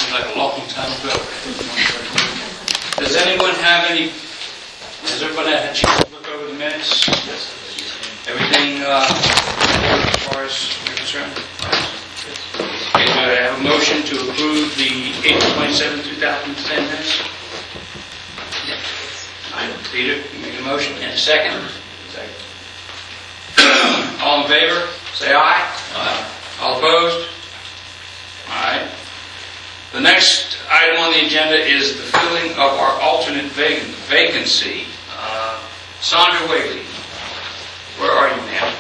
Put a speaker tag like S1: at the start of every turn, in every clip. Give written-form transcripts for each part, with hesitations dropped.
S1: seems like a long time ago. Does anyone have any, has everyone had a chance to look over the minutes? Yes. Everything as far as you're concerned? Okay, do I have a motion to approve the April 27, 2010 minutes? Peter, you make a motion and a second. Second. All in favor? Say aye. Aye. All opposed? All right. The next item on the agenda is the filling of our alternate vacancy. Sandra Whaley, where are you, ma'am?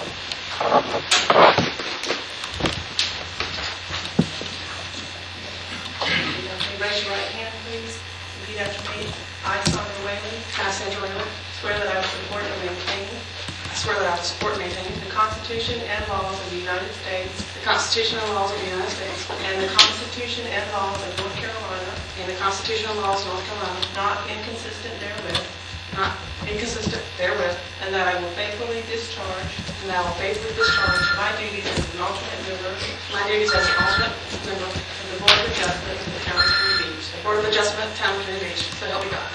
S2: Raise your right hand, please. Repeat after me. I, Sandra Whaley. I, Sandra Whaley. Swear that I will support and maintain. I swear that I will support and maintain the Constitution and laws of the United States. The Constitution and laws of the United States. And the Constitution and laws of North Carolina. And the Constitution and laws of North Carolina. Not inconsistent therewith. Not inconsistent therewith. And that I will faithfully discharge. And that I will faithfully discharge my duties as an alternate member. My duties as an alternate member of the Board of Adjustment of the Town of Virginia Beach. The Board of Adjustment, Town of Virginia Beach. So help me God.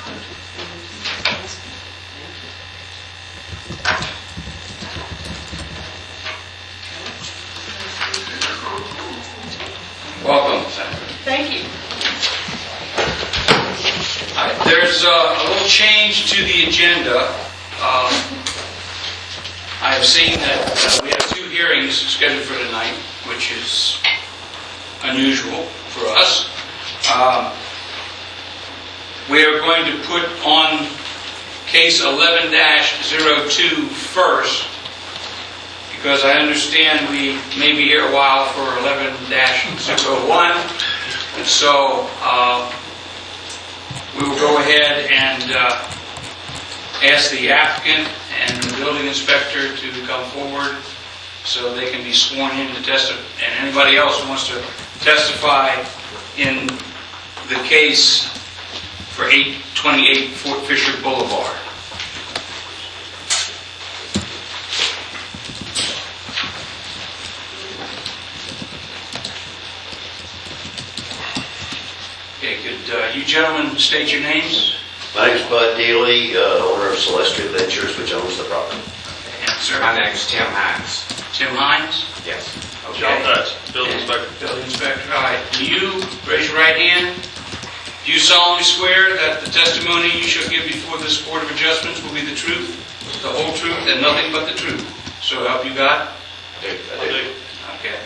S1: Welcome, Senator.
S2: Thank you.
S1: There's a little change to the agenda. I have seen that we have 2 hearings scheduled for tonight, which is unusual for us. We are going to put on case 11-02 first, because I understand we may be here a while for 11-01, and so we will go ahead and ask the applicant and the building inspector to come forward so they can be sworn in to testify, and anybody else who wants to testify in the case for 828 Fort Fisher Boulevard. Okay, could you gentlemen state your names?
S3: My name is Bud Dealey, owner of Celestial Ventures, which owns the property.
S1: Okay, and sir?
S4: My name is Tim Hines.
S1: Tim Hines?
S4: Yes.
S1: Okay.
S5: John Dutch, building inspector.
S1: Building inspector. All right. Do you raise your right hand? Do you solemnly swear that the testimony you shall give before this Board of Adjustments will be the truth, the whole truth, and nothing but the truth? So help you God?
S3: I do.
S1: Okay.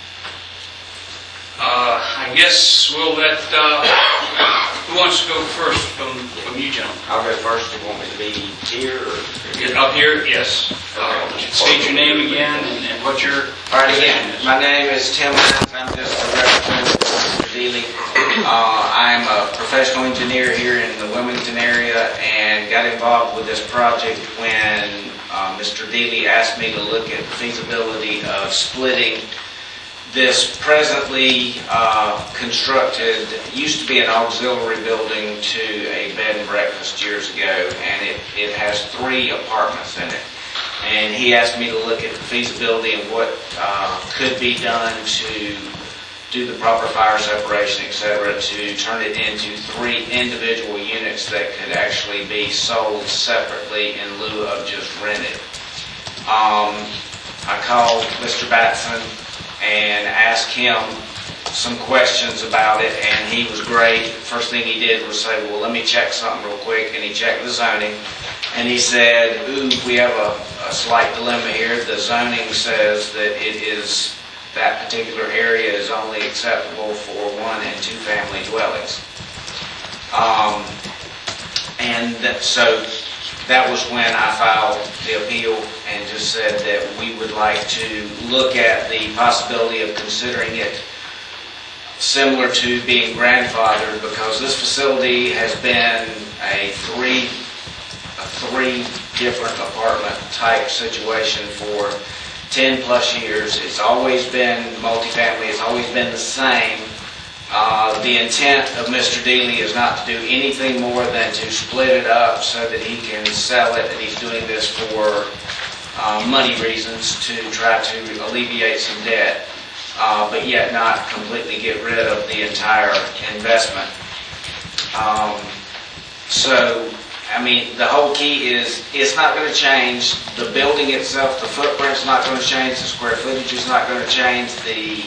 S1: I guess we'll let, who wants to go first from you gentlemen?
S4: I'll go first. Do you want me to be here or?
S1: Get up here? Yes. State your name again and what your
S4: All right, again, my name is Tim Hines. I'm just a representative of Mr. Dealey. I'm a professional engineer here in the Wilmington area and got involved with this project when Mr. Dealey asked me to look at the feasibility of splitting this presently constructed, used to be an auxiliary building, to a bed and breakfast years ago, and it has 3 apartments in it. And he asked me to look at the feasibility of what could be done to do the proper fire separation, etc., to turn it into 3 individual units that could actually be sold separately in lieu of just rented. I called Mr. Batson and asked him some questions about it, and he was great. First thing he did was say, well, let me check something real quick, and he checked the zoning, and he said, ooh, we have a slight dilemma here. The zoning says that that particular area is only acceptable for 1 and 2 family dwellings. So that was when I filed the appeal and just said that we would like to look at the possibility of considering it similar to being grandfathered, because this facility has been a three different apartment type situation for 10 plus years. It's always been multifamily. It's always been the same. The intent of Mr. Dealey is not to do anything more than to split it up so that he can sell it, and he's doing this for money reasons, to try to alleviate some debt. but yet not completely get rid of the entire investment. So, I mean, the whole key is it's not going to change. The building itself, the footprint's not going to change. The square footage is not going to change. The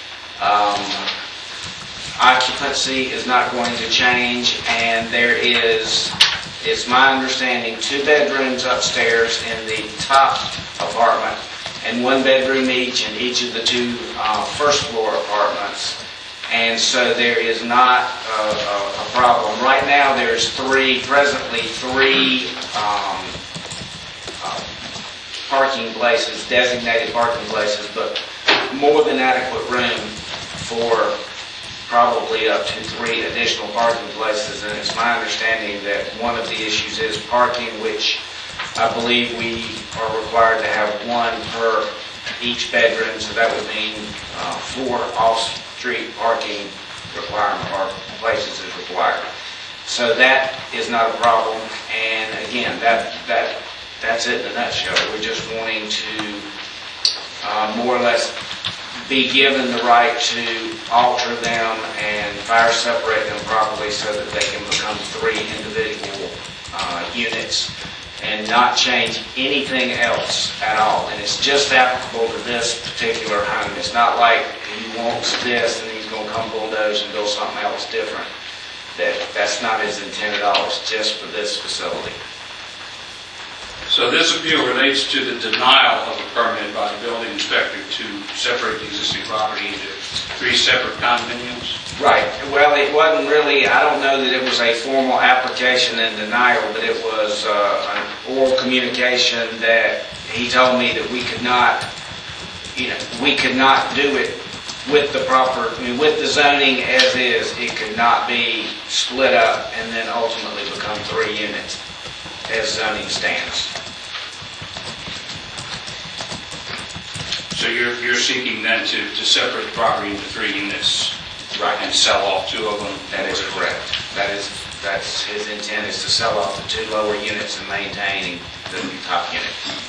S4: occupancy is not going to change. And there is, it's my understanding, 2 bedrooms upstairs in the top apartment and 1 bedroom each in each of the 2 first floor apartments. And so there is not a problem. Right now there's presently three parking places, designated parking places, but more than adequate room for probably up to 3 additional parking places. And it's my understanding that one of the issues is parking, which I believe we are required to have 1 per each bedroom, so that would mean 4 off-street parking requirement or places is required. So that is not a problem, and again, that's it in a nutshell. We're just wanting to more or less be given the right to alter them and fire separate them properly so that they can become 3 individual units and not change anything else at all. And it's just applicable to this particular home. It's not like he wants this and he's going to come bulldoze and build something else different. That's not his intent at all. It's just for this facility.
S1: So this appeal relates to the denial of a permit by the building inspector to separate the existing property into 3 separate condominiums?
S4: Right. Well, it wasn't really, I don't know that it was a formal application and denial, but it was an oral communication that he told me that we could not, we could not do it with the proper, with the zoning as is. It could not be split up and then ultimately become 3 units as zoning stands.
S1: So you're seeking then to separate the property into 3 units?
S4: Right.
S1: And sell off 2 of them?
S4: That is correct. That's his intent, is to sell off the 2 lower units and maintain the top unit.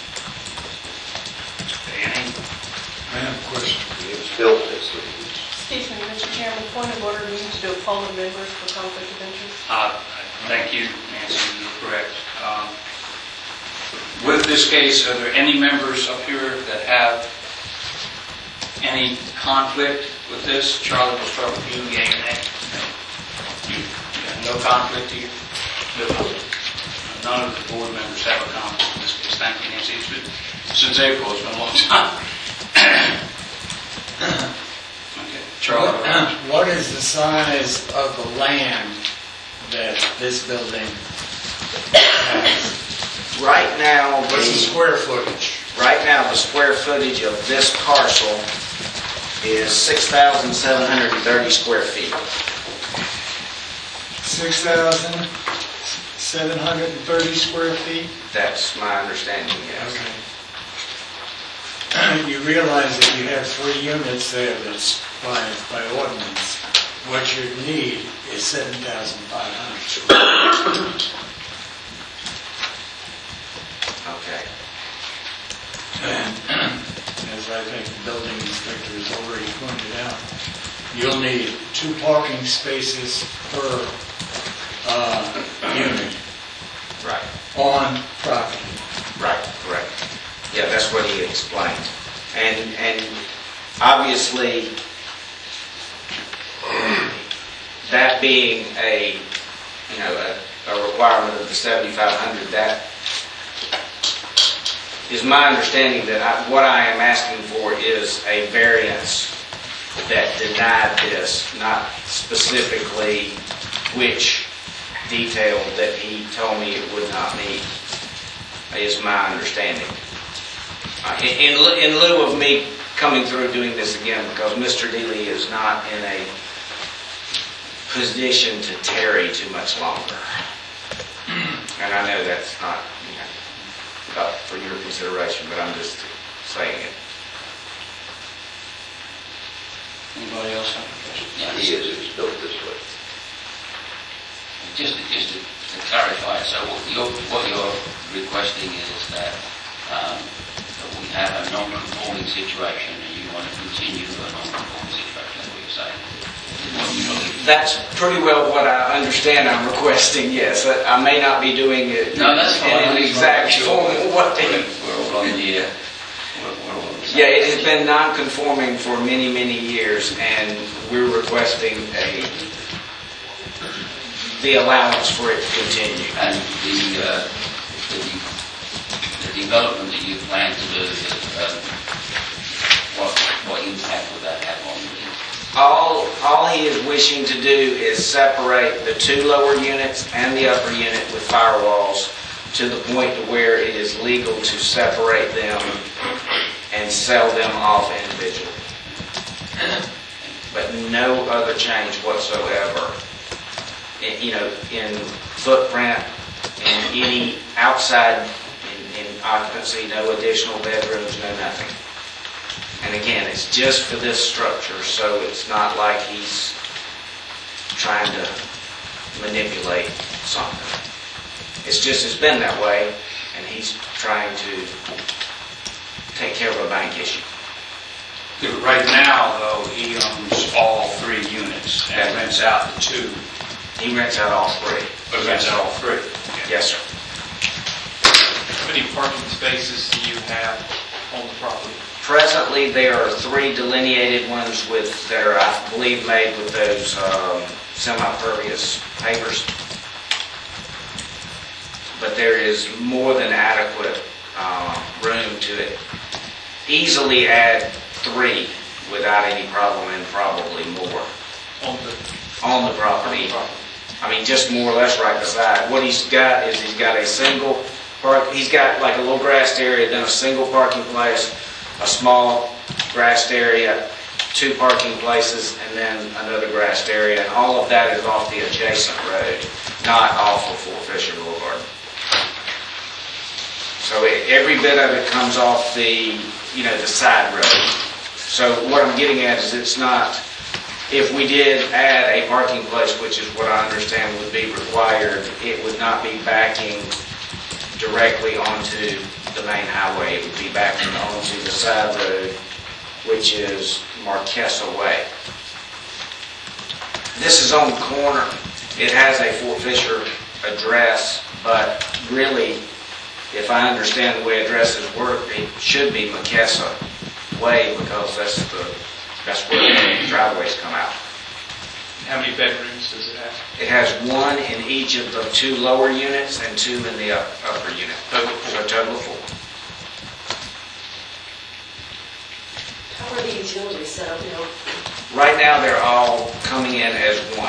S1: Any?
S5: I have a question.
S3: It's built as the
S2: Excuse me, Mr. Chairman, point of order, we need to do a poll of members for conflict of interest.
S1: Thank you, Nancy, you're correct. With this case, are there any members up here that have any conflict with this? Charlie, we'll start with you. Yea or nay? You got no conflict here? No. None of the board members have a conflict in this case. Thank you, Nancy. It's been, since April, it's been a long time. Okay, Charlie.
S5: What is the size of the land that this building has?
S4: Right now,
S5: What's the square footage?
S4: right now the square footage of this parcel is 6,730 square feet.
S5: 6,730 square feet?
S4: That's my understanding, yes.
S5: Okay. You realize that you have 3 units there that's by ordinance. What you need is 7,500.
S4: Okay.
S5: And as I think the building inspector has already pointed out, you'll need 2 parking spaces per unit
S4: Right.
S5: on property.
S4: Right, correct. Yeah, that's what he explained. And obviously, that being a requirement of the 7,500, that is my understanding that what I am asking for is a variance that denied this, not specifically which detail that he told me it would not meet, is my understanding. In lieu of me coming through doing this again, because Mr. Dealey is not in a position to tarry too much longer. And I know that's not up for your consideration, but I'm just saying it.
S1: Anybody else have a question?
S3: He is, it's built this way.
S6: Just to clarify, so what you're requesting is that we have a non-conforming situation and you want to continue a non-conforming situation, that's what you're saying?
S4: That's pretty well what I understand I'm requesting, yes. I may not be doing it
S6: No, that's fine.
S4: in an exact form of what they...
S6: We're all on the, we're all on the same
S4: Yeah, it has
S6: page.
S4: been non-conforming for many, many years, and we're requesting the allowance for it to continue.
S6: And the development that you plan to do, what impact would that have on the...
S4: All he is wishing to do is separate the two lower units and the upper unit with firewalls to the point to where it is legal to separate them and sell them off individually. But no other change whatsoever, in footprint, in any outside, in occupancy, no additional bedrooms, no nothing. And again, it's just for this structure, so it's not like he's trying to manipulate something. It's been that way, and he's trying to take care of a bank issue.
S1: Right now, though, he owns all 3 units and rents out the 2.
S4: He rents out all 3.
S1: But rents out all 3.
S4: Yes, sir.
S7: How many parking spaces do you have on the property?
S4: Presently, there are 3 delineated ones that are, I believe, made with those semi-pervious pavers. But there is more than adequate room to easily add 3 without any problem, and probably more on the property. I mean, just more or less right beside. What he's got is he's got a single park. He's got like a little grassed area, then a single parking place, a small grassed area, 2 parking places, and then another grassed area. And all of that is off the adjacent road, not off of Fort Fisher Boulevard. So every bit of it comes off the side road. So what I'm getting at is it's not, if we did add a parking place, which is what I understand would be required, it would not be backing directly onto the main highway. It would be backing onto the side road, which is Marquesa Way. This is on the corner. It has a Fort Fisher address, but really, if I understand the way addresses work, it should be Marquesa Way, because that's where the driveways come out.
S7: How many bedrooms does it have?
S4: It has 1 in each of the 2 lower units and 2 in the upper unit. So a total of 4.
S8: How are the utilities set up now?
S4: Right now, they're all coming in as 1.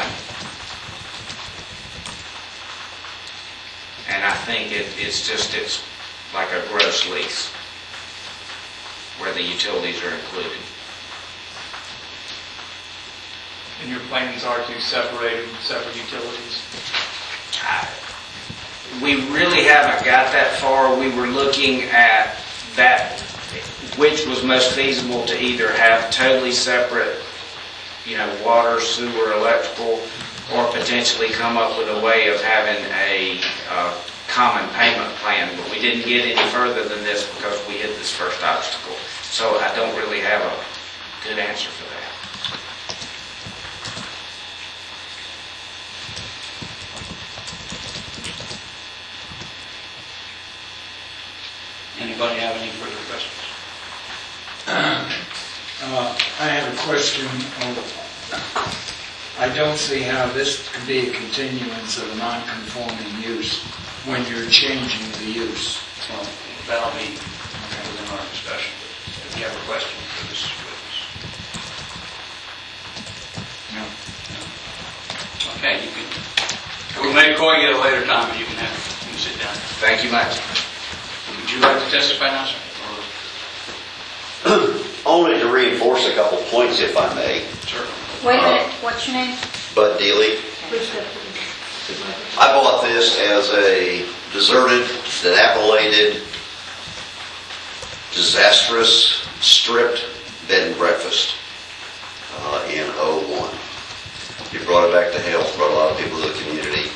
S4: And I think it's like a gross lease where the utilities are included.
S7: And your plans are to separate them, separate utilities?
S4: We really haven't got that far. We were looking at that, which was most feasible to either have totally separate, water, sewer, electrical, or potentially come up with a way of having a common payment plan. But we didn't get any further than this because we hit this first obstacle. So I don't really have a good answer for that.
S1: Anybody have any further questions?
S5: I have a question. I don't see how this could be a continuance of a non-conforming use when you're changing the use.
S1: Well, that'll be within our discussion. If you have a question for this witness.
S5: No.
S1: Okay, you can, we may call you at a later time, but you can sit down.
S4: Thank you much.
S1: Would you like to testify now, sir?
S3: Only to reinforce a couple points, if I may.
S1: Sure.
S9: Wait a minute, what's your name?
S3: Bud Dealey. I bought this as a deserted, dilapidated, disastrous, stripped bed and breakfast in 01. It brought it back to health, brought a lot of people to the community,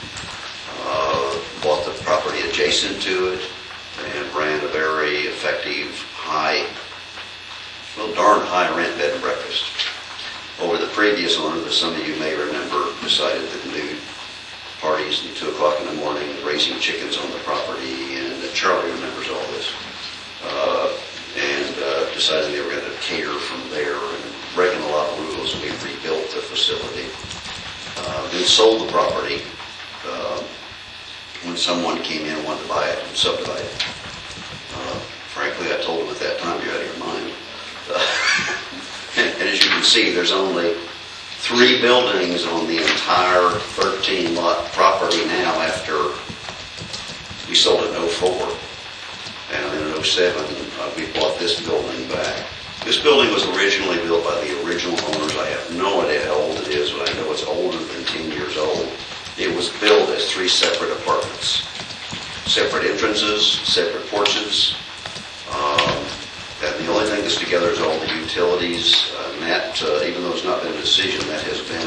S3: bought the property adjacent to it, and ran a very effective darn high rent bed and breakfast. Over the previous owner, that some of you may remember, decided that nude parties at 2 o'clock in the morning, raising chickens on the property, and Charlie remembers all this. And decided they were going to cater from there and breaking a lot of rules. We rebuilt the facility. Then sold the property when someone came in and wanted to buy it and subdivide it. Frankly, I told them at that time, you're out of your mind. And as you can see, there's only 3 buildings on the entire 13-lot property now after we sold it in 04. And in 07, we bought this building back. This building was originally built by the original owners. I have no idea how old it is, but I know it's older than 10 years old. It was built as 3 separate apartments. Separate entrances, separate porches. And the only thing that's together is all the utilities. And that, even though it's not been a decision, that has been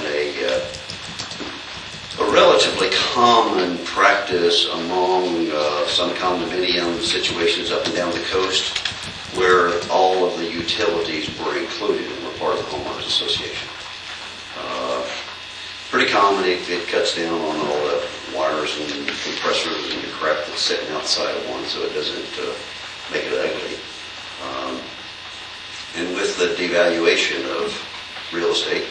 S3: a relatively common practice among some condominium situations up and down the coast, where all of the utilities were included and were part of the homeowners association. Pretty common. It cuts down on all the wires and compressors and the crap that's sitting outside of one, so it doesn't make it ugly. And with the devaluation of real estate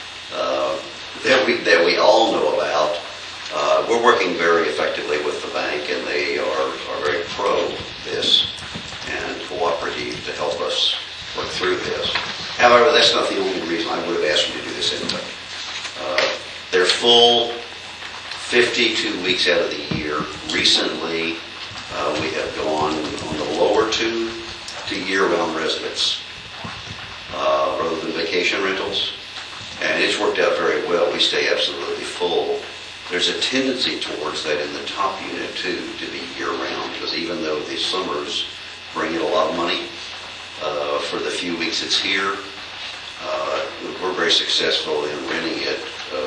S3: that we all know about, we're working very effectively with the bank, and they are very pro this and cooperative to help us work through this. However, that's not the only reason I would have asked you to do this anyway. They're full 52 weeks out of the year. Recently, we have gone on the lower 2 to year-round residents rather than vacation rentals. And it's worked out very well. We stay absolutely full. There's a tendency towards that in the top unit, too, to be year-round, because even though the summers bring in a lot of money, for the few weeks it's here, we're very successful in renting it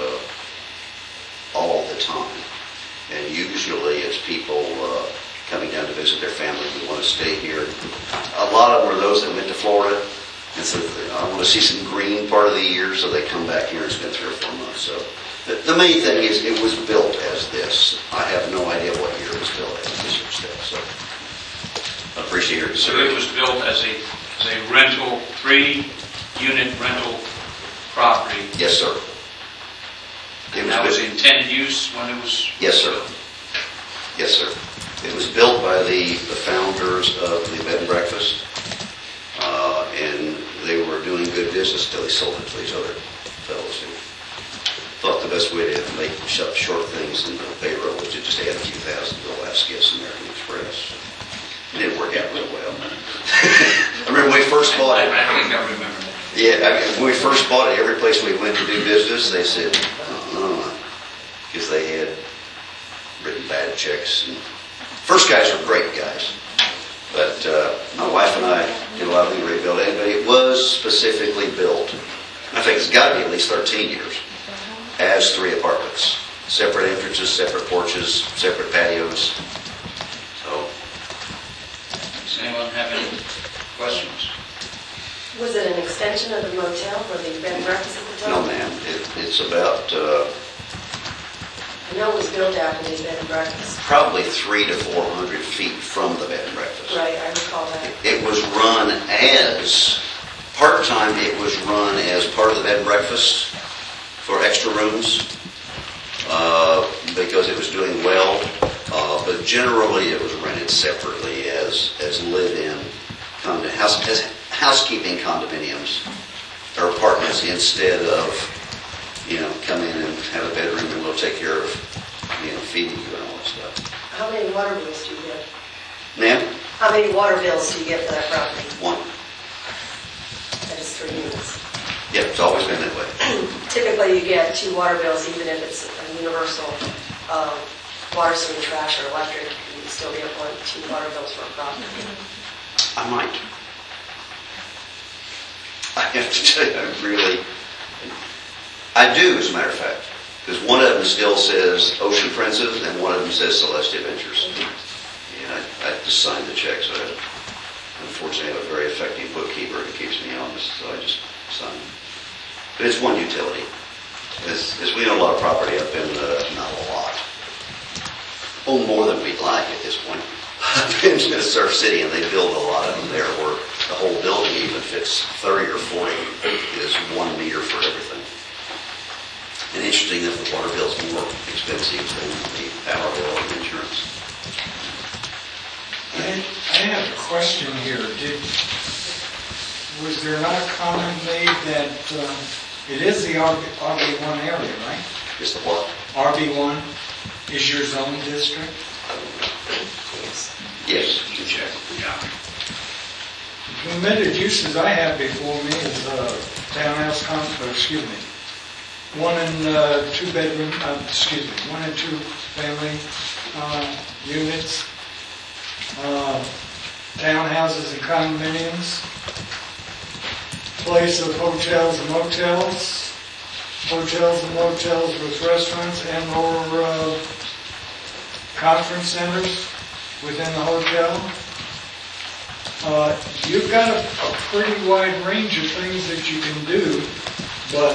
S3: all the time. And usually it's people coming down to visit their family who want to stay here. A lot of them are those that went to Florida, and so I want to see some green part of the year, so they come back here and spend 3 or 4 months. So the main thing is it was built as this. I have no idea what year it was built as this year still. So I appreciate your
S1: So
S3: consideration.
S1: it was built as a rental, 3-unit rental property.
S3: Yes, sir.
S1: And that was the intended use when it was?
S3: Yes, sir. Yes, sir. It was built by the founders of the bed and breakfast, and they were doing good business until they sold it to these other fellows who thought the best way to make short things in the payroll was to just add a few thousand to Alaska's American Express. It didn't work out real well. I remember when we first bought it.
S1: I think I remember that.
S3: Yeah, when we first bought it, every place we went to do business, they said, because they had written bad checks. And first guys were great guys, but my wife and I did a lot of rebuilding, but it was specifically built, I think it's got to be at least 13 years, as 3 apartments. Separate entrances, separate porches, separate patios. So,
S1: Does anyone have any questions?
S8: Was it an extension of the motel or the bed and breakfast at the
S3: no
S8: time?
S3: ma'am, it's about
S8: I know it was built after the bed and breakfast.
S3: probably 300 to 400 feet from the bed and breakfast.
S8: Right, I recall that.
S3: It was run as, part-time, it was run as part of the bed and breakfast for extra rooms because it was doing well, but generally it was rented separately as live-in, as housekeeping condominiums or apartments instead of, come in and have a bedroom and we'll take care of, feeding you and all that stuff.
S8: How many water bills do you get?
S3: Ma'am?
S8: How many water bills do you get for that property?
S3: 1.
S8: That is 3 units.
S3: Yep, it's always been that way.
S8: Typically, you get 2 water bills, even if it's a universal water, sewer, trash, or electric. You still get 2 water bills for a property.
S3: I might. I have to tell you, I do, as a matter of fact, because one of them still says Ocean Princess and one of them says Celestia Ventures. Yeah, I just signed the check, so I unfortunately have a very effective bookkeeper who keeps me honest, so I just sign. But it's one utility. As we own a lot of property up in, not a lot, own more than we'd like at this point. I've been to Surf City and they build a lot of them there where the whole building even fits 30 or 40 is 1 meter for everything. And interesting that the water bill's more expensive than the power bill and insurance.
S5: I have a question here. Was there not a comment made that it is the RB1 area, right?
S3: Is the what?
S5: RB1 is your zone district?
S3: Yes.
S1: You can check, yeah.
S5: The permitted uses I have before me is townhouse one and two bedroom, 1 and 2 family units, townhouses and condominiums, place of hotels and motels, hotels and motels with restaurants and/or conference centers within the hotel. You've got a pretty wide range of things that you can do, but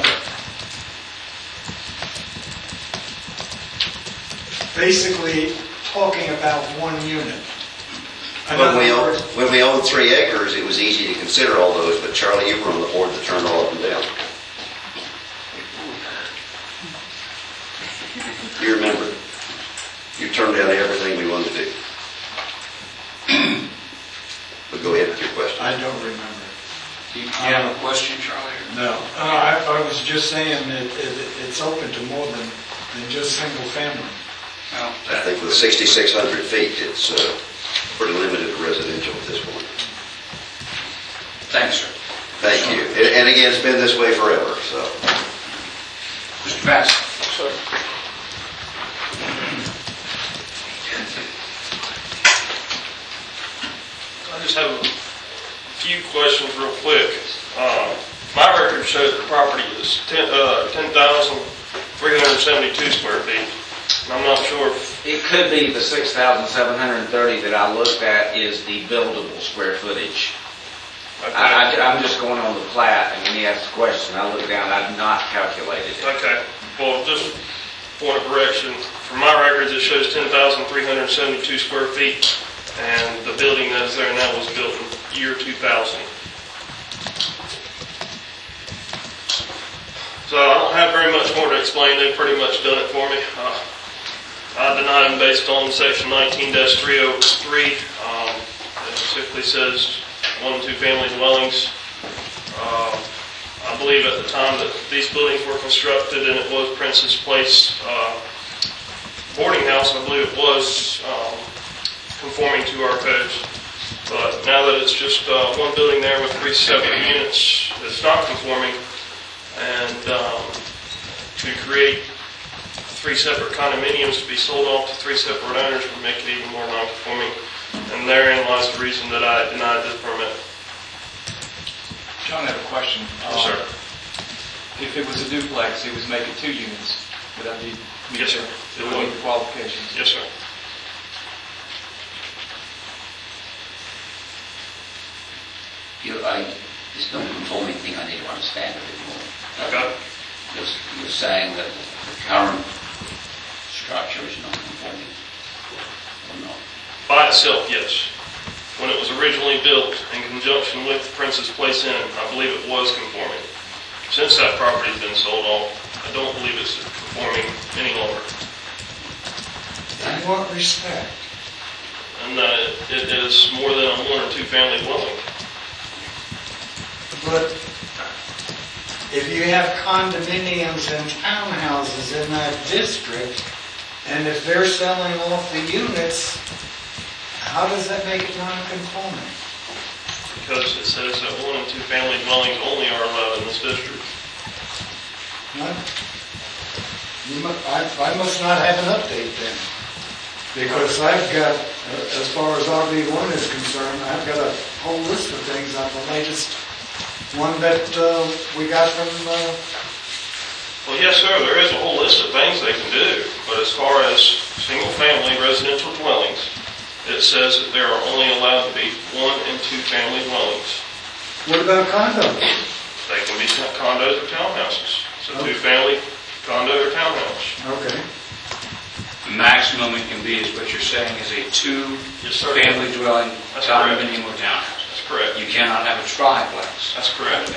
S5: basically talking about one unit.
S3: When we owned 3 acres, it was easy to consider all those, but Charlie, you were on the board that turned all of them down. You remember? You turned down everything we wanted to do. But go ahead with your question.
S5: I don't remember.
S1: Do you have a question, Charlie? Or?
S5: No. I was just saying that it's open to more than just single family.
S1: Well,
S3: I think with 6,600 feet, it's pretty limited to residential at this point.
S1: thanks, sir.
S3: Thank you. And again, it's been this way forever, so.
S1: Mr. Bass.
S10: Sir. I just have a few questions real quick. My record shows the property is 10,372 square feet. And I'm not sure if...
S4: It could be the 6,730 that I looked at is the buildable square footage.
S10: Okay.
S4: I'm just going on the plat, and when he asked the question, I looked down, I've not calculated it.
S10: Okay. Well, just point of correction. For my records, it shows 10,372 square feet. And the building that is there now was built in the year 2000. So I don't have very much more to explain. They've pretty much done it for me. I denied them based on section 19-303. It specifically says 1 and 2 family dwellings. I believe at the time that these buildings were constructed and it was Princess Place boarding house, I believe it was conforming to our codes. But now that it's just one building there with 3 separate units, it's not conforming. And to create 3 separate condominiums to be sold off to 3 separate owners would make it even more non-conforming. And therein lies the reason that I denied this permit.
S7: John, I have a question.
S10: Yes, sir.
S7: If it was a duplex, it was making 2 units. Would that be?
S10: Yes, sir.
S7: It would meet the qualifications.
S10: Yes, sir.
S6: This non-conforming thing I need to understand a bit more.
S10: Okay.
S6: You're saying that the current structure is non-conforming, or not?
S10: By itself, yes. When it was originally built in conjunction with the Princess Place Inn, I believe it was conforming. Since that property's been sold off, I don't believe it's conforming any longer.
S5: In what respect?
S10: And it is more than a 1 or 2 family dwelling.
S5: But if you have condominiums and townhouses in that district, and if they're selling off the units, how does that make it non-conforming?
S10: Because it says that 1 and 2 family dwellings only are allowed in this district.
S5: I must not have an update then. Because I've got, as far as RB1 is concerned, I've got a whole list of things on the latest one that we got from...
S10: Well, yes, sir, there is a whole list of things they can do. But as far as single-family residential dwellings, it says that there are only allowed to be 1 and 2 family dwellings.
S5: What about condos?
S10: They can be condos or townhouses. So
S5: Okay.
S10: 2-family condo or townhouse.
S5: Okay.
S1: The maximum it can be is what you're saying is a
S10: Yes, sir.
S1: 2-family dwelling,
S10: That's correct.
S1: condominium or townhouse.
S10: That's correct.
S1: You cannot have a triplex.
S10: That's correct.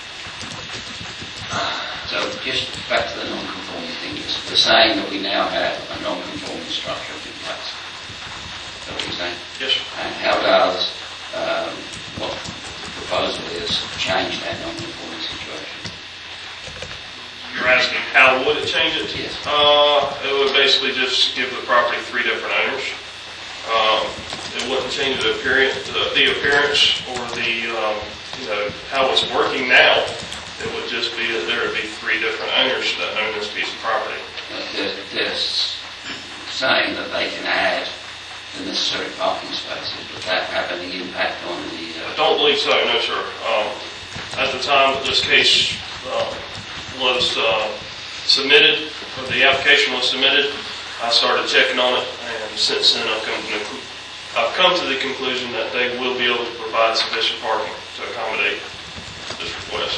S6: So just back to the non-conforming thing, we're saying that we now have a non-conforming structure in place. Is that what you're saying?
S10: Yes, sir.
S6: And how does what the proposal is change that non-conforming situation?
S10: You're asking how would it change it?
S6: Yes.
S10: It would basically just give the property 3 different owners. It wouldn't change the appearance or the how it's working now. It would just be that there would be 3 different owners that own this piece of property.
S6: They're saying that they can add the necessary parking spaces. Would that have any impact on the?
S10: I don't believe so, no, sir. At the time that this case was submitted, or the application was submitted, I started checking on it, and since then I've come to the conclusion that they will be able to provide sufficient parking to accommodate this request.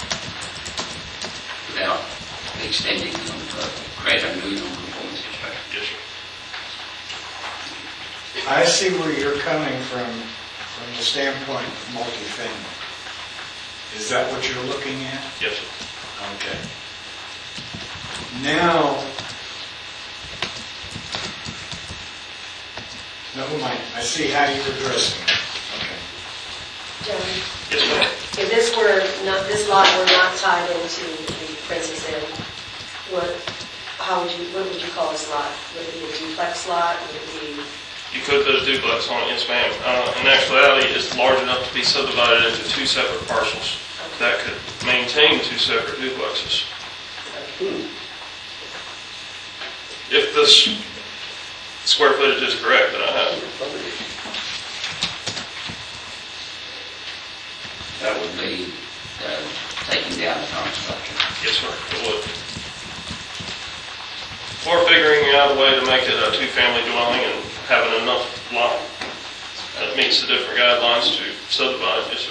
S6: Without extending create a new non-conforming situation.
S10: Yes, sir.
S5: I see where you're coming from the standpoint of multifamily. Is that what you're looking at?
S10: Yes, sir.
S5: Okay. Now, never mind. I see how you're addressing it. Okay.
S8: John,
S10: Yes, ma'am.
S8: if this lot were not tied into the Princess Inn, what would you call this lot? Would it be a duplex lot? Would it be?
S10: You could put a duplex on it, yes, ma'am. In actuality, it's large enough to be subdivided into 2 separate parcels that could maintain 2 separate duplexes. If this square footage is correct that I have.
S6: That would be taking down the current structure.
S10: Yes, sir, it would. Or figuring out a way to make it a 2-family dwelling and having enough lot that meets the different guidelines to subdivide, yes, sir.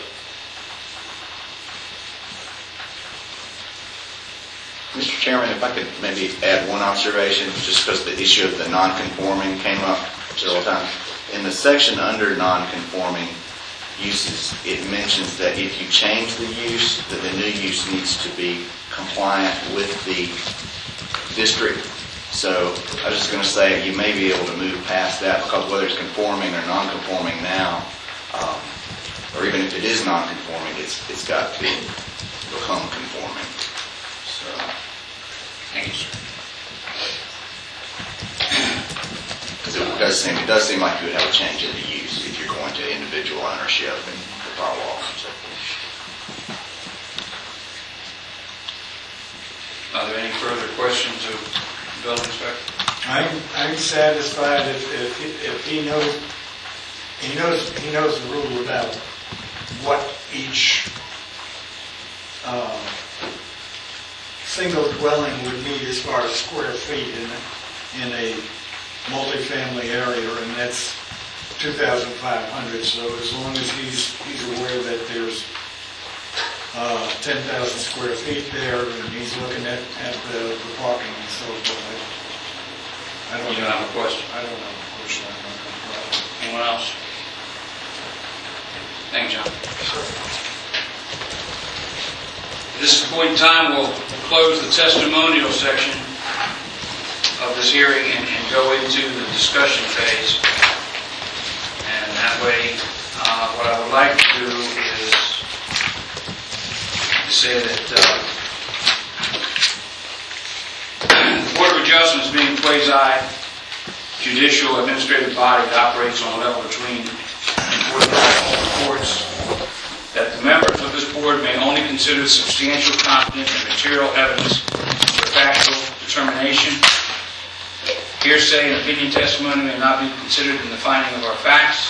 S11: Mr. Chairman, if I could maybe add one observation, just because the issue of the non-conforming came up several times. In the section under non-conforming uses, it mentions that if you change the use, that the new use needs to be compliant with the district. So I was just going to say you may be able to move past that, because whether it's conforming or non-conforming now, or even if it is non-conforming, it's got to become conforming. So,
S6: Thank you, sir.
S11: because it does seem like you would have a change in the use if you're going to individual ownership and the car walks and so forth.
S1: Are there any further questions of the building inspector?
S5: I'm satisfied if he knows the rule about what each single dwelling would need as far as square feet in a multifamily area, and that's 2,500. So as long as he's aware that there's 10,000 square feet there, and he's looking at the parking and so forth. I don't
S1: You don't have a question?
S5: I don't have a question. I don't have a problem.
S1: Anyone else? Thank you, John. At this point in time, we'll close the testimonial section of this hearing and go into the discussion phase. And that way, what I would like to do is to say that the Board of Adjustments being quasi-judicial administrative body that operates on a level between courts, that the members of this board may only consider substantial, competent, and material evidence for factual determination. Hearsay and opinion testimony may not be considered in the finding of our facts.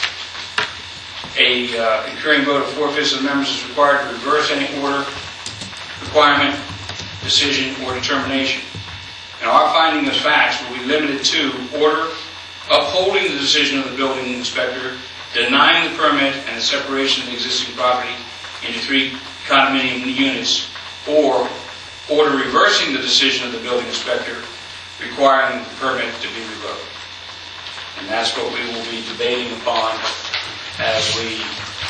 S1: A concurring vote of 4/5 of the members is required to reverse any order, requirement, decision, or determination. And our finding of facts will be limited to order, upholding the decision of the building inspector, denying the permit and the separation of the existing property into 3 condominium units, or order reversing the decision of the building inspector requiring the permit to be revoked. And that's what we will be debating upon as we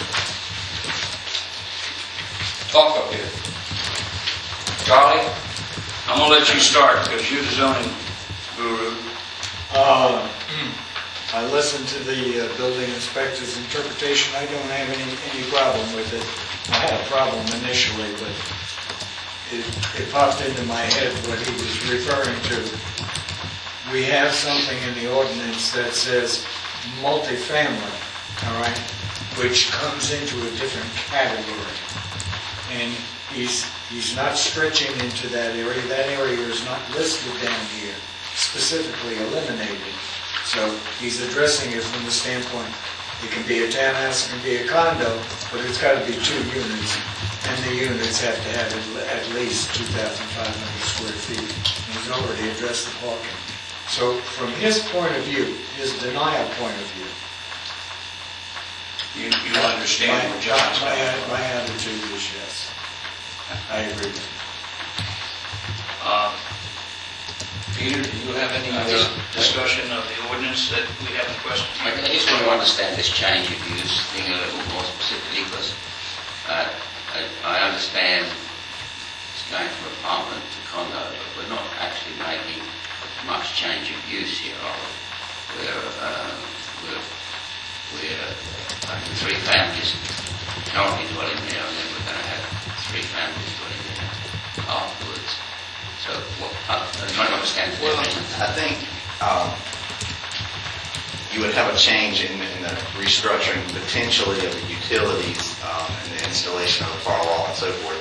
S1: talk up here. Charlie, I'm going to let you start because you're the zoning guru.
S5: I listened to the building inspector's interpretation. I don't have any problem with it. I had a problem initially, but it popped into my head what he was referring to. We have something in the ordinance that says multifamily, all right, which comes into a different category. And he's not stretching into that area. That area is not listed down here, specifically eliminated. So he's addressing it from the standpoint, it can be a townhouse, it can be a condo, but it's got to be 2 units, and the units have to have at least 2,500 square feet. And he's already addressed the parking. So from his point of view, his denial point of view,
S1: You understand what John's saying?
S5: my attitude is yes. I agree with you.
S1: Peter, do you have any discussion of the ordinance that we have in question?
S6: I just want to understand this change of use thing a little more specifically, because I understand it's going from apartment to condo, but we're not actually making much change of use here, are we? We're having 3 families currently dwelling there, and then we're going to have 3 families dwelling there afterwards. So I'm trying to understand the definition.
S11: I think you would have a change in the restructuring potentially of the utilities and the installation of the firewall and so forth.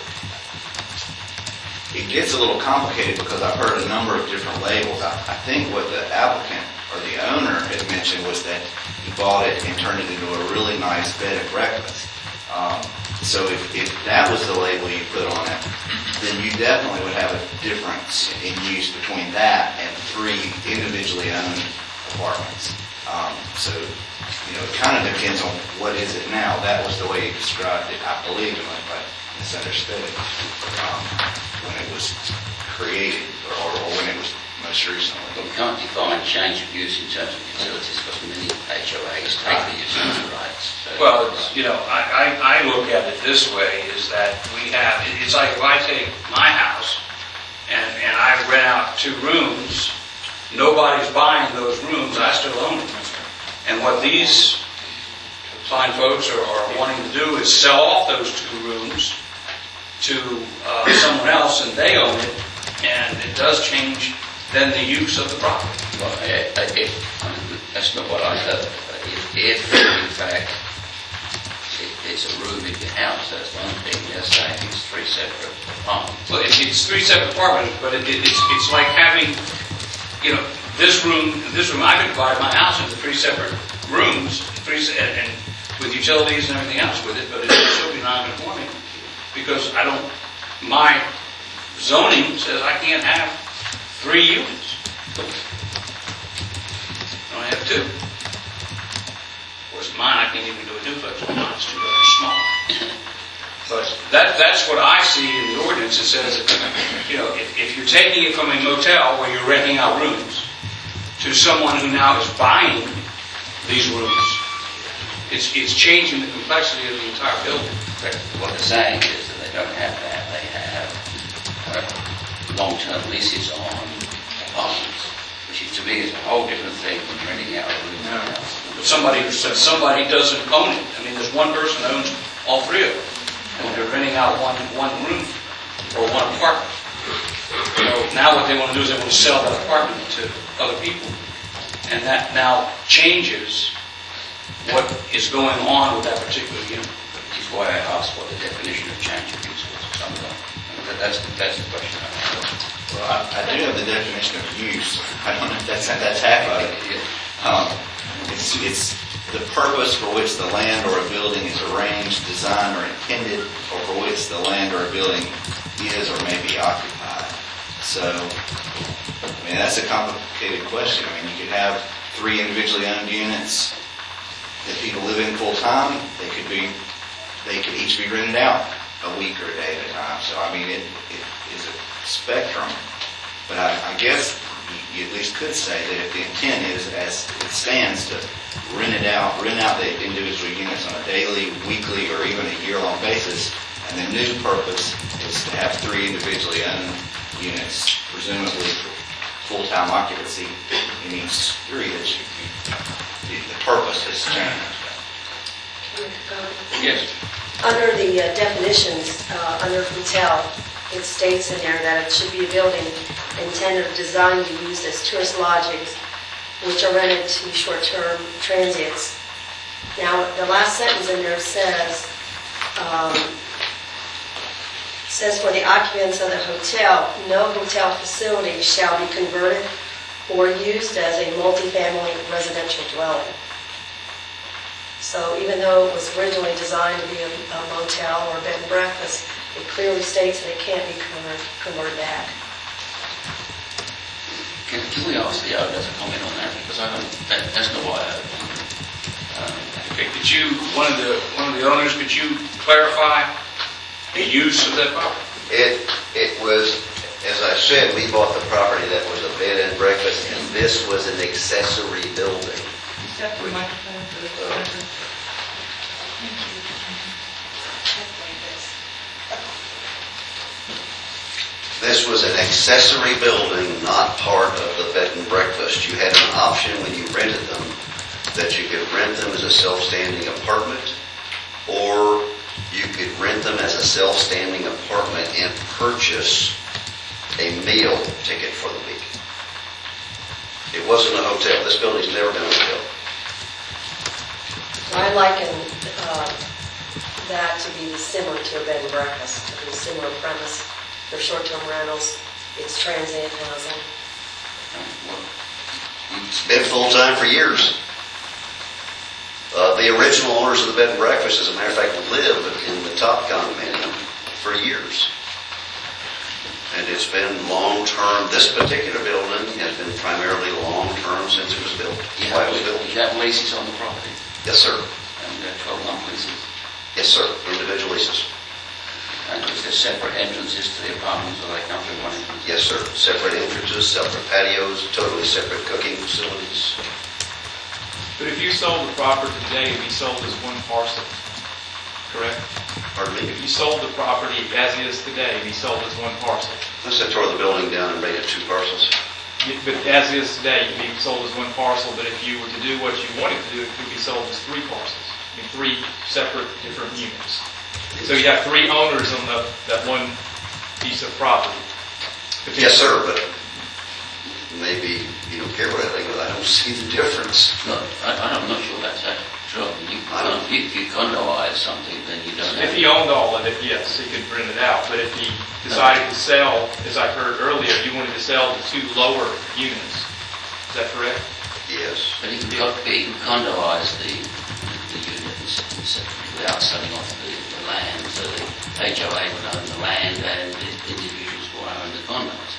S11: It gets a little complicated because I've heard a number of different labels. I think what the applicant or the owner had mentioned was that he bought it and turned it into a really nice bed and breakfast. So if that was the label you put on it, then you definitely would have a difference in use between that and 3 individually owned apartments. So, it kind of depends on what is it now. That was the way he described it, I believe, unless I misunderstood it, when it was created or when it was most recently.
S6: But we can't define change of use in terms of utilities because many HOAs take the utility rights. So
S1: Well, I look at it this way, is that we have, it's like if I take my house and I rent out 2 rooms, nobody's buying those rooms, I still own them. And what these fine folks are wanting to do is sell off those 2 rooms to someone else, and they own it, and it does change then the use of the property.
S6: Well, that's not what I heard. If in fact it's a room in your house, that's one thing. They're saying it's 3 separate apartments.
S1: Well, it's 3 separate apartments, but it's like having, this room. I could divide my house into 3 separate rooms, and with utilities and everything else with it, but it would still be non-conforming because my zoning says I can't have 3 units. I only have 2. Of course, mine, I can't even do a duplex. Mine is too very small. But that's what I see in the ordinance. It says that, if you're taking it from a motel where you're renting out rooms to someone who now is buying these rooms, it's changing the complexity of the entire building.
S6: What they're saying is that they don't have that. They have long-term leases on apartments, which to me is a whole different thing from renting out a room.
S1: But somebody doesn't own it. I mean, there's one person that owns all 3 of them, and they're renting out one room or one apartment. Now what they want to do is they want to sell that apartment to other people, and that now changes what is going on with that particular unit.
S6: Which is why I asked what the definition of change of use was. That's the question I have.
S11: Well, I do have the definition of use. I don't know if that's half of it. It's the purpose for which the land or a building is arranged, designed, or intended, or for which the land or a building is or may be occupied. So, that's a complicated question. You could have 3 individually owned units that people live in full-time, they could each be rented out a week or a day at a time. So, I mean, it is a spectrum. But I guess you at least could say that if the intent is, as it stands, to rent out the individual units on a daily, weekly, or even a year-long basis, and the new purpose is to have 3 individually owned units, presumably for full-time occupancy in each 3, the purpose has changed.
S6: Yes.
S8: Under the definitions, under hotel, it states in there that it should be a building intended or designed to be used as tourist lodgings, which are rented to short-term transients. Now, the last sentence in there says for the occupants of the hotel, no hotel facility shall be converted or used as a multifamily residential dwelling. So even though it was originally designed to be a motel or a bed and breakfast, it clearly states that it can't be converted back.
S6: Can we ask the owner to comment on that? Because that's not what I heard.
S1: Okay, could you, one of the owners, could you clarify the use of that property?
S3: It was, as I said, we bought the property that was a bed and breakfast, and this was an accessory building.
S2: Step the microphone for the record.
S3: This was an accessory building, not part of the bed and breakfast. You had an option when you rented them that you could rent them as a self-standing apartment, or you could rent them as a self-standing apartment and purchase a meal ticket for the week. It wasn't a hotel. This building's never been a hotel.
S8: I liken that to be similar to a bed and breakfast, to be a similar premise. They're short-term rentals. It's transient housing.
S3: It's been full-time for years. The original owners of the bed and breakfast, as a matter of fact, lived in the top condominium for years. And it's been long-term. This particular building has been primarily long-term since it was built.
S6: You
S3: Why it was built?
S6: have leases on the property?
S3: Yes, sir.
S6: And 12-month leases?
S3: Yes, sir. Individual leases.
S6: And is there separate entrances to the apartments, or they come through one entrance?
S3: Yes, sir. Separate entrances, separate patios, totally separate cooking facilities.
S7: But if you sold the property today, it'd be sold as one parcel, correct?
S3: Pardon me?
S7: If you sold the property as is today, it'd be sold as one parcel.
S3: Unless I tore the building down and made it 2 parcels.
S7: But as is today, it'd be sold as one parcel, but if you were to do what you wanted to do, it could be sold as 3 parcels, in 3 separate different units. So you have 3 owners on that one piece of property.
S3: Yes, sir, but maybe you don't care what I think, but I don't see the difference.
S6: No, I'm not sure that's actually true. If you condoize something, then you don't have...
S7: If he owned all of it, yes, he could rent it out. But if he decided to sell, as I heard earlier, you wanted to sell the 2 lower units. Is that correct?
S3: Yes.
S6: But he can condoize the units without selling off the land, so the HOA would own the land and the individuals will own the condos.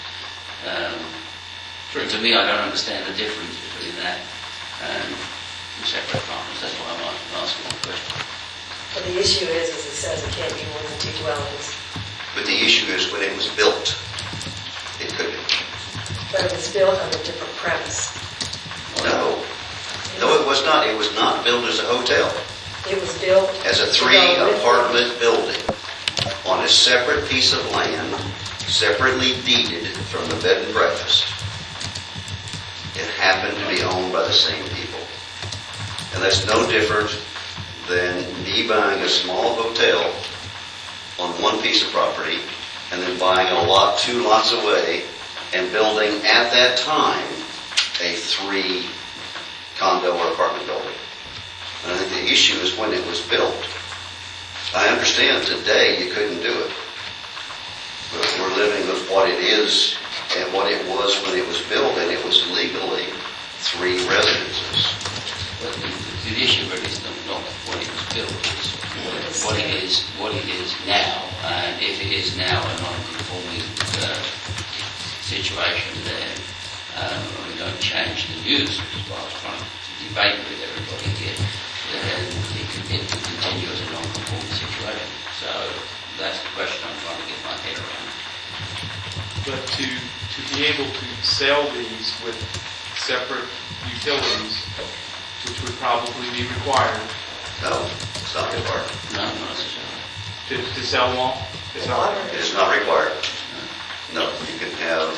S6: To me, I don't understand the difference between that and the separate apartments. That's why I'm asking one question.
S8: But the issue is it says it can't be more than 2 dwellings.
S3: But the issue is when it was built, it could be.
S8: But it was built on a different premise.
S3: No. No, it was not. It was not built as a hotel.
S8: It was built
S3: As a 3-apartment building on a separate piece of land, separately deeded from the bed and breakfast. It happened to be owned by the same people. And that's no different than me buying a small hotel on one piece of property and then buying a lot 2 lots away and building at that time a 3 condo or apartment building. And I think the issue is when it was built. I understand today you couldn't do it. But we're living with what it is and what it was when it was built, and it was legally 3 residences.
S6: But the issue really is not what it was built, it's what it is now, and if it is now a non-conforming situation, then we don't to change the use, which is what I was trying to debate with everybody here, then it could continue as a non-conforming situation. So that's the question I'm trying to get my head around.
S7: But to be able to sell these with separate utilities, which would probably be required
S3: No, it's not required.
S6: No, not necessarily.
S7: to sell them all? Is that right?
S3: It is not required. No, you can have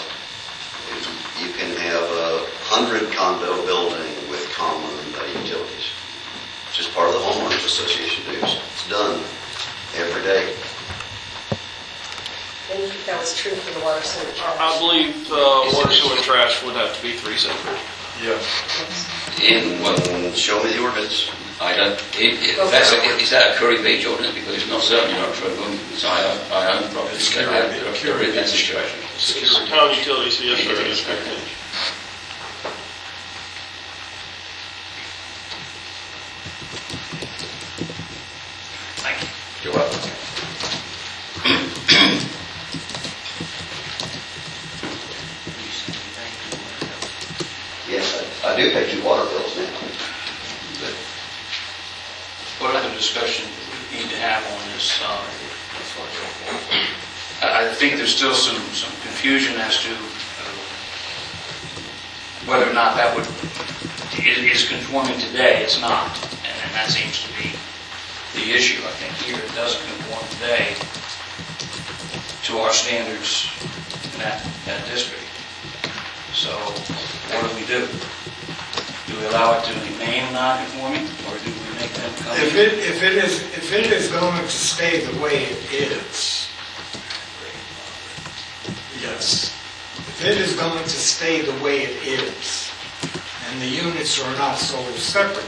S3: a 100 condo building with common utilities. It's just part of the homeowners association dues. It's done every day.
S8: I didn't think that was true for the water sewer
S10: I
S8: charge.
S10: believe water, sewer, and trash would have to be 3 separate.
S6: In what?
S3: Show me the ordinance.
S6: I don't. Is that a Curry Beach ordinance? Because it's not certainly not true. So I own properties that have that situation.
S10: Town utilities, yes, sir, it is.
S1: Thank you.
S3: You're welcome. Yes, I do pay 2 water bills now. But
S1: What other discussion do we need to have on this? I think there's still some confusion as to whether or not that is conforming today. It's not, and that seems to be the issue. I think here it doesn't conform today to our standards in that district. So what do? Do we allow it to remain non-conforming, or do we make them come in?
S5: If it is going to stay the way it is, yes. If it is going to stay the way it is, and the units are not sold separately,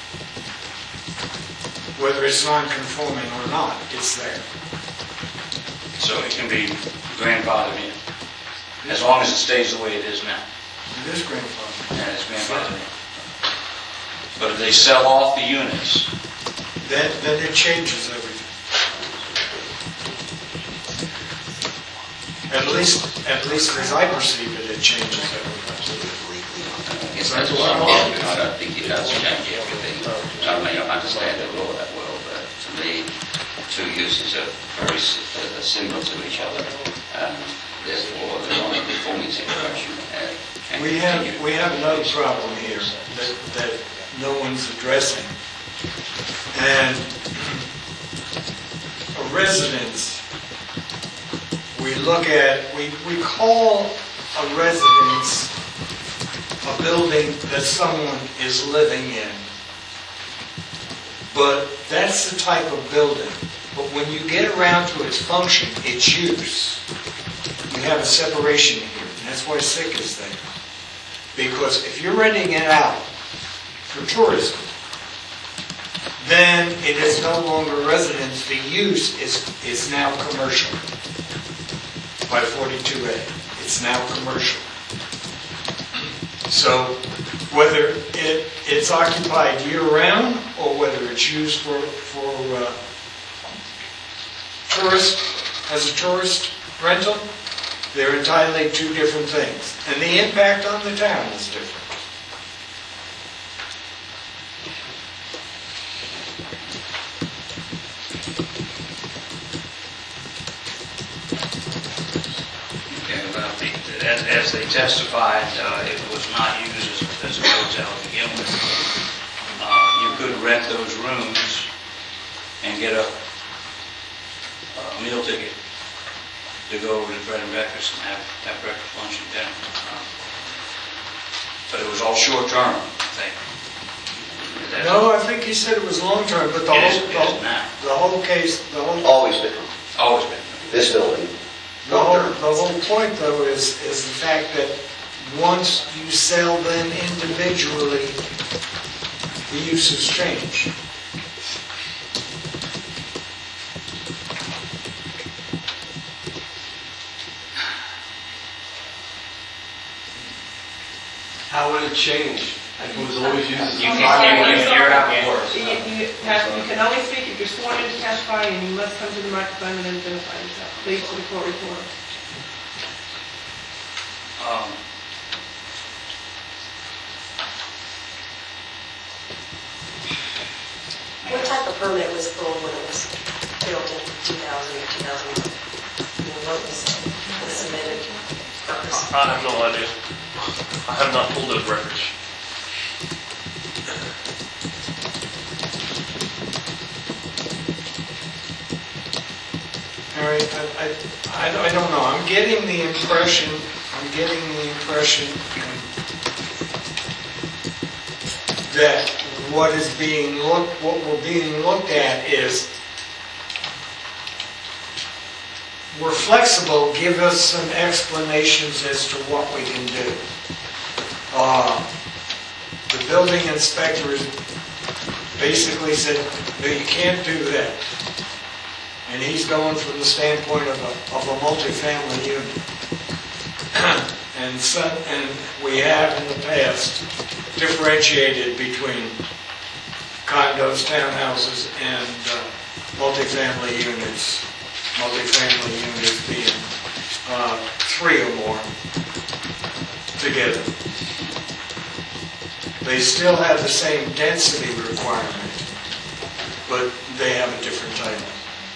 S5: whether it's non-conforming or not, it's there.
S1: So it can be grandfathered in, as long as it stays the way it is now.
S5: It is grandfathered.
S1: And it's grandfathered in. But if they sell off the units,
S5: Then it changes everything. At least as I perceive it, it changes everything.
S6: I guess that's what I'm getting. I don't think it does change everything. I may not understand the law that well, but to me, 2 uses are very similar to each other, and therefore the non-conforming situation can
S5: We have another problem here that no one's addressing. And a residence, we call a residence a building that someone is living in. But that's the type of building. But when you get around to its function, its use, you have a separation here. And that's why SIC is there. Because if you're renting it out for tourism, then it is no longer residence. The use is now commercial. By 42A, it's now commercial. So whether it's occupied year-round or whether it's used for tourist, as a tourist rental, they're entirely 2 different things. And the impact on the town is different.
S1: okay, well, as they testified, it was not used as a hotel to begin with. You could rent those rooms and get a meal ticket to go over to bread and breakfast and have breakfast, lunch, and dinner. But it was all short-term, I think.
S5: No, I think he said it was long-term, but the
S1: It is now.
S5: whole case,
S3: Always been.
S1: Always been.
S3: This building.
S5: the whole point though is the fact that once you sell them individually, the uses change.
S12: How would it change? Like it was always used as a
S1: You're out of order.
S2: You can only speak if you're sworn in to testify, and you must come to the microphone and identify yourself. Please, to the court reporter.
S8: permit was pulled when it was built in 2000 or 2001. What was submitted purpose?
S10: I have no idea. I have not pulled those records.
S5: All right, I don't know. I'm getting the impression that what we're being looked at is, we're flexible, give us some explanations as to what we can do. The building inspector basically said, no, you can't do that. And he's going from the standpoint of a multifamily unit. And we have in the past differentiated between condos, townhouses, and multifamily units. Multifamily units being 3 or more together. They still have the same density requirement, but they have a different title.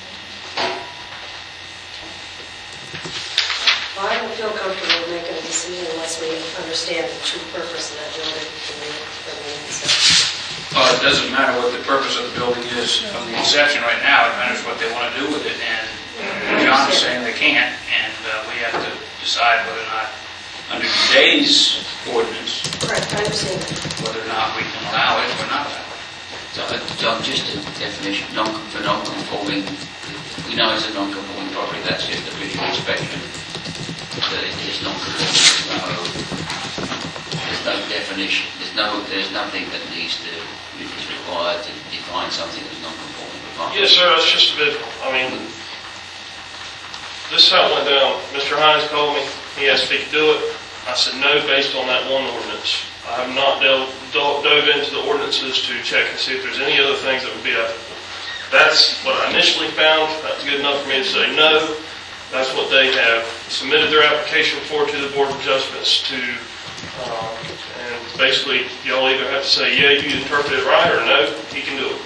S8: Well, I don't feel comfortable making a decision unless we understand the true purpose of that building from the inception.
S1: Well, it doesn't matter what the purpose of the building is from the inception right now. It matters what they want to do with it. And John is saying they can't, and we have to decide whether or not, under today's ordinance,
S8: Correct, I understand that.
S1: whether or not we can allow it or not allow it.
S6: So, John, just a definition, for non-conforming, we know it's a non-conforming property, that's just a visual inspection. That it is non-conforming, there's no definition, there's nothing that is required to define something as non-conforming.
S10: Yes, sir, it's just a visual. I mean, this is how it went down. Mr. Hines called me, he asked if he could do it. I said no, based on that one ordinance. I have not dove into the ordinances to check and see if there's any other things that would be applicable. That's what I initially found. That's good enough for me to say no. That's what they have submitted their application for to the Board of Adjustments to, and basically, y'all either have to say, yeah, you interpret it right, or no, he can do it.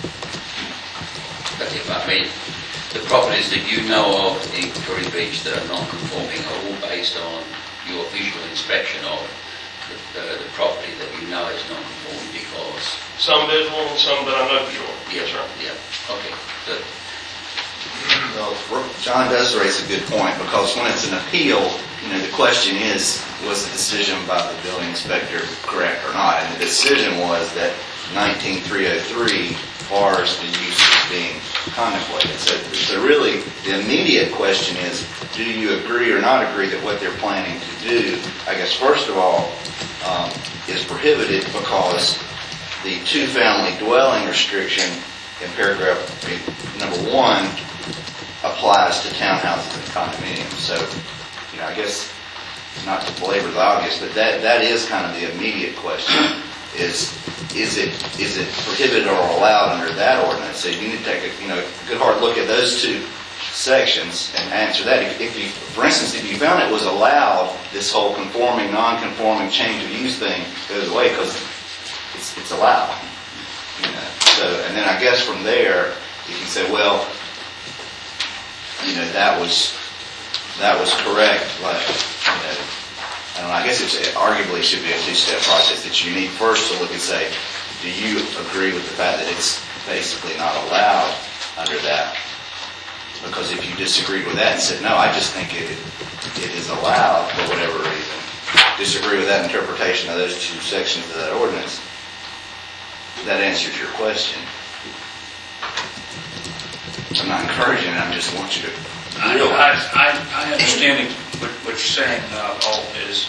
S6: But if I mean, the properties that you know of in Curry Beach that are non-conforming are all based on your visual inspection of the property that you know is non-conforming, because...
S10: Some visual and some that I know for sure.
S6: Yeah,
S10: Yes, sir.
S6: yeah, okay, good.
S11: Well, John does raise a good point, because when it's an appeal, the question is, was the decision by the building inspector correct or not? And the decision was that 19303 bars the use as being contemplated. So really, the immediate question is, do you agree or not agree that what they're planning to do, I guess first of all, is prohibited because the two-family dwelling restriction in paragraph number 1 applies to townhouses and condominiums. So, I guess, not to belabor the obvious, but that is kind of the immediate question, is it prohibited or allowed under that ordinance? So you need to take a good hard look at those two sections and answer that. If you, for instance, if you found it was allowed, this whole conforming, non-conforming change of use thing goes away because it's allowed. So, and then I guess from there, you can say, well, that was correct, but, I don't know, I guess it arguably should be a two-step process that you need first to look and say, do you agree with the fact that it's basically not allowed under that? Because if you disagreed with that and said, no, I just think it is allowed for whatever reason, disagree with that interpretation of those two sections of that ordinance, that answers your question. I'm not encouraging it, I just want you to realize.
S1: I understand what you're saying, is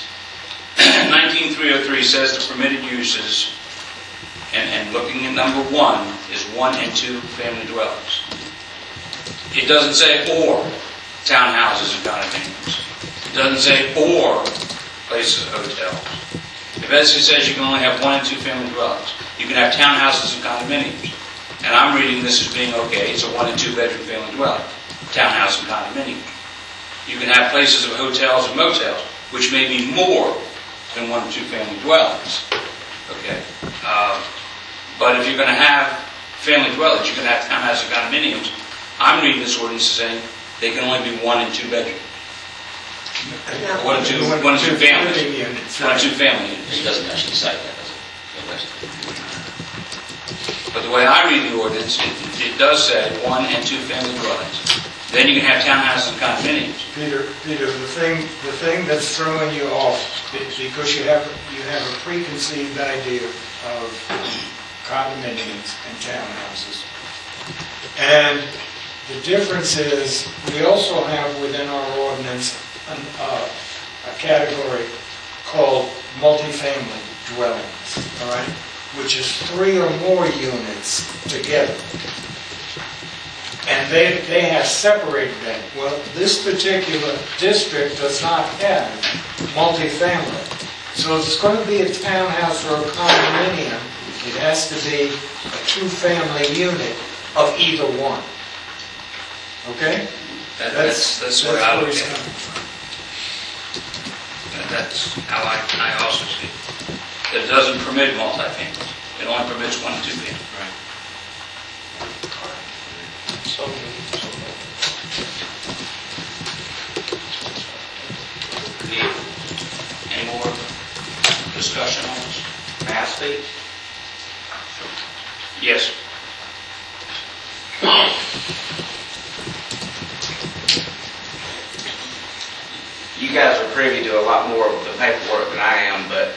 S1: 19303 says the permitted uses, and looking at number 1, is 1 and 2 family dwellings. It doesn't say or townhouses and condominiums. It doesn't say or places of hotels. It basically says you can only have 1 and 2 family dwellings. You can have townhouses and condominiums. And I'm reading this as being okay, it's a 1 and 2 bedroom family dwelling, townhouse and condominium. You can have places of hotels and motels, which may be more than 1 and 2 family dwellings. Okay. But if you're going to have family dwellings, you can have townhouses and condominiums. I'm reading this ordinance saying they can only be 1 and 2 bedroom. One and two families.
S5: Living units,
S1: One and
S5: right.
S1: 2 family
S6: It
S1: units.
S6: doesn't actually say that, does it?
S1: But the way I read the ordinance, it does say 1 and 2 family dwellings. Then you can have townhouses and condominiums.
S5: Peter, the thing that's throwing you off is because you have a preconceived idea of condominiums and townhouses. And the difference is, we also have within our ordinance a category called multifamily dwellings, all right? Which is 3 or more units together. And they have separated that. Well, this particular district does not have multifamily. So if it's going to be a townhouse or a condominium, it has to be a 2-family unit of either one. Okay?
S1: That's where I look
S5: he's
S1: at it.
S5: coming from.
S1: And that's how I also see it. It doesn't permit multifamily. It only permits 1 and 2 family. Any more discussion on this?
S4: May I speak?
S1: Yes.
S4: You guys are privy to a lot more of the paperwork than I am, but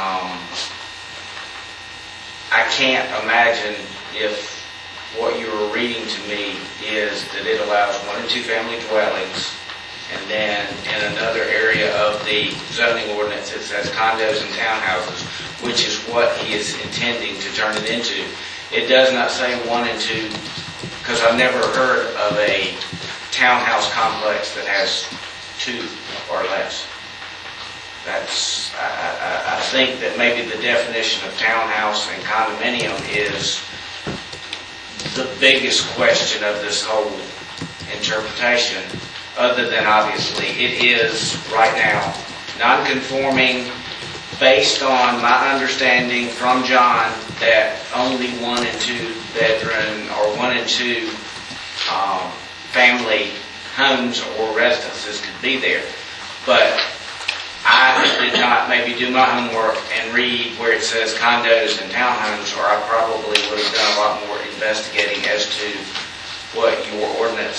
S4: I can't imagine if what you were reading to me is that it allows 1 and 2 family dwellings, and then in another area of the zoning ordinance it says condos and townhouses, which is what he is intending to turn it into. It does not say 1 and 2, because I've never heard of a townhouse complex that has 2 or less. That's, I think that maybe the definition of townhouse and condominium is the biggest question of this whole interpretation, other than obviously it is right now non-conforming based on my understanding from John that only 1 and 2 bedroom or 1 and 2 family homes or residences could be there. But I did not maybe do my homework and read where it says condos and townhomes, or I probably would have done a lot more investigating as to what your ordinance